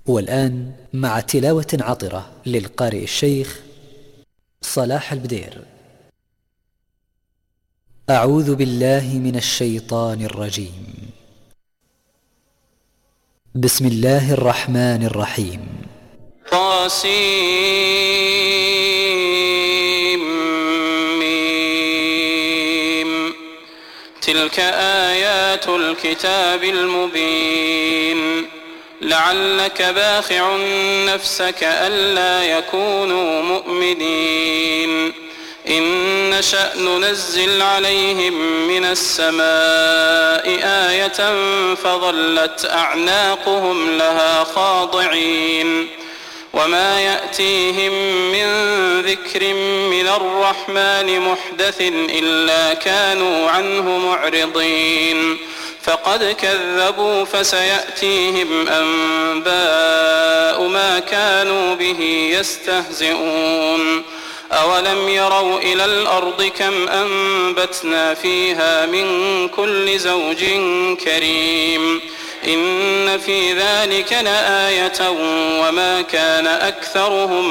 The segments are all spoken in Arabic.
والآن مع تلاوة عطرة للقارئ الشيخ صلاح البدير. أعوذ بالله من الشيطان الرجيم. بسم الله الرحمن الرحيم. طاسيم. تلك آيات الكتاب المبين. لعلك باخع نفسك ألا يكونوا مؤمنين. إن نشأ ننزل عليهم من السماء آية فظلت أعناقهم لها خاضعين. وما يأتيهم من ذكر من الرحمن محدث إلا كانوا عنه معرضين. فقد كذبوا فسيأتيهم أنباء ما كانوا به يستهزئون. أولم يروا إلى الأرض كم أنبتنا فيها من كل زوج كريم. إن في ذلك لآية وما كان أكثرهم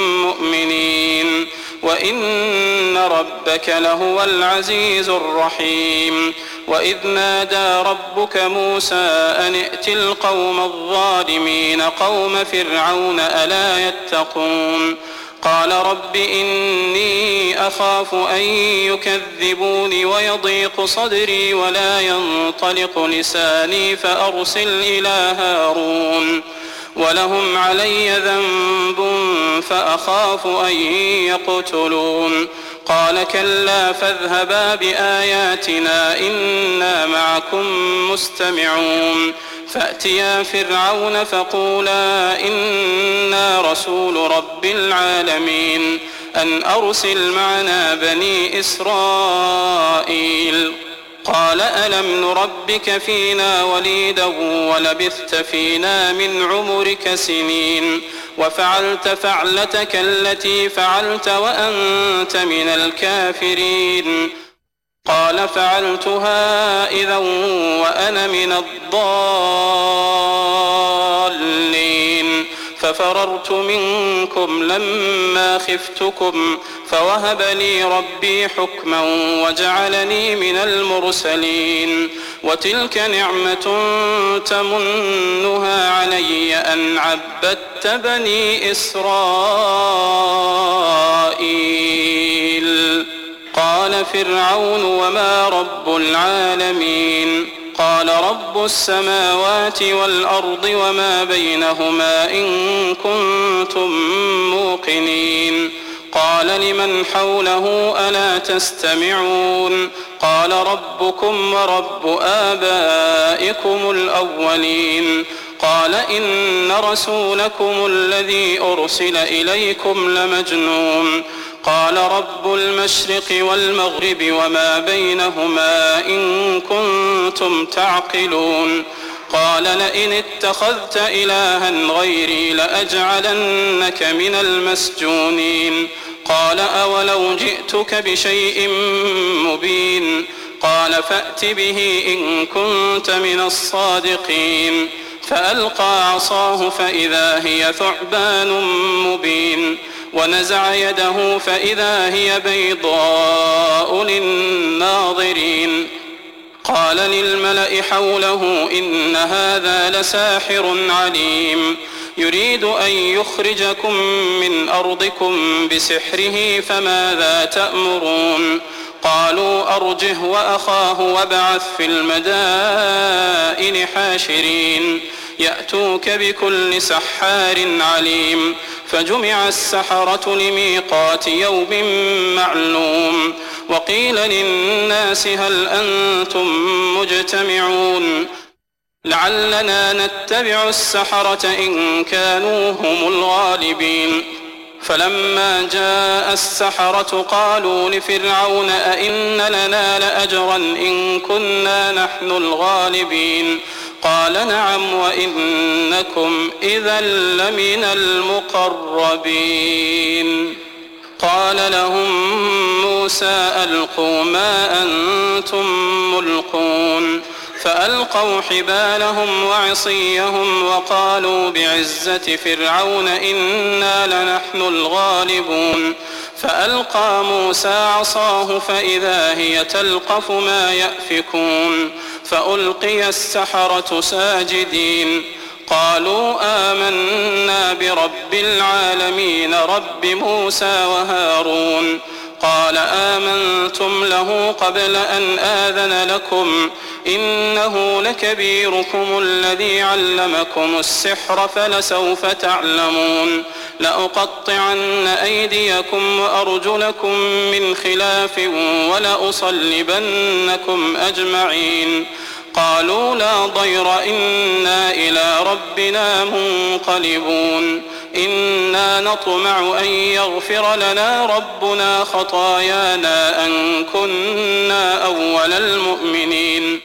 مؤمنين. وإن ربك لهو العزيز الرحيم. وإذ نادى ربك موسى أن ائت القوم الظالمين قوم فرعون ألا يتقون. قال رب إني أخاف أن يكذبوني ويضيق صدري ولا ينطلق لساني فأرسل إلى هارون ولهم علي ذنب فأخاف أن يقتلون. قال كلا فاذهبا بآياتنا إنا معكم مستمعون. فأتيا فرعون فقولا إنا رسول رب العالمين أن أرسل معنا بني إسرائيل. قال ألم نربك فينا وليدا ولبثت فينا من عمرك سنين وفعلت فعلتك التي فعلت وأنت من الكافرين. قال فعلتها إذا وأنا من الضالين. ففررت منكم لما خفتكم فوهب لي ربي حكما وجعلني من المرسلين. وتلك نعمة تمنها علي أن عبدت بني إسرائيل. قال فرعون وما رب العالمين. قال رب السماوات والأرض وما بينهما إن كنتم موقنين. قال لمن حوله ألا تستمعون. قال ربكم ورب آبائكم الأولين. قال إن رسولكم الذي أرسل إليكم لمجنون. قال رب المشرق والمغرب وما بينهما إن كنتم تعقلون. قال لئن اتخذت إلها غيري لأجعلنك من المسجونين. قال أولو جئتك بشيء مبين. قال فأت به إن كنت من الصادقين. فألقى عصاه فإذا هي ثعبان مبين. ونزع يده فإذا هي بيضاء للناظرين. قال للملأ حوله إن هذا لساحر عليم يريد أن يخرجكم من أرضكم بسحره فماذا تأمرون. قالوا أرجه وأخاه وابعث في المدائن حاشرين يأتوك بكل سحار عليم. فجمع السحرة لميقات يوم معلوم. وقيل للناس هل أنتم مجتمعون لعلنا نتبع السحرة إن كانوا هم الغالبين. فلما جاء السحرة قالوا لفرعون أئن لنا لأجرا إن كنا نحن الغالبين. قال نعم وإنكم إذا لمن المقربين. قال لهم موسى ألقوا ما أنتم ملقون. فألقوا حبالهم وعصيهم وقالوا بعزة فرعون إنا لنحن الغالبون فألقى موسى عصاه فإذا هي تلقف ما يأفكون فألقي السحرة ساجدين قالوا آمنا برب العالمين رب موسى وهارون قال آمنتم له قبل أن آذن لكم إنه لكبيركم الذي علمكم السحر فلسوف تعلمون لأقطعن أيديكم وأرجلكم من خلاف ولأصلبنكم أجمعين قالوا لا ضير إنا إلى ربنا منقلبون إنا نطمع أن يغفر لنا ربنا خطايانا أن كنا أول المؤمنين.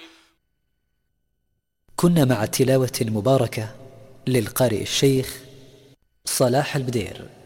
كنا مع التلاوة المباركة للقارئ الشيخ صلاح البدير.